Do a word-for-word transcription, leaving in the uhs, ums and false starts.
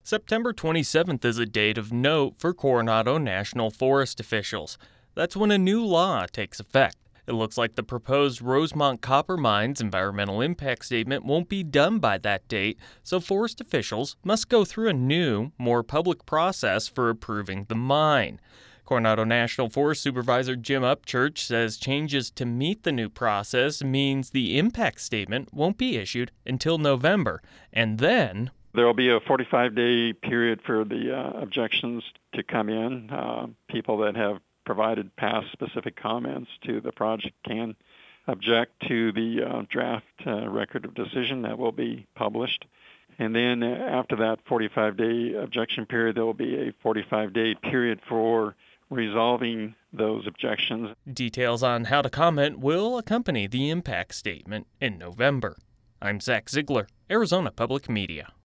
September twenty-seventh is a date of note for Coronado National Forest officials. That's when a new law takes effect. It looks like the proposed Rosemont Copper Mine's environmental impact statement won't be done by that date, so forest officials must go through a new, more public process for approving the mine. Coronado National Forest Supervisor Jim Upchurch says changes to meet the new process means the impact statement won't be issued until November, and then there will be a forty-five day period for the uh, objections to come in. Uh, people that have provided past specific comments to the project can object to the uh, draft uh, record of decision that will be published. And then after that forty-five day objection period, there will be a forty-five day period for resolving those objections. Details on how to comment will accompany the impact statement in November. I'm Zach Ziegler, Arizona Public Media.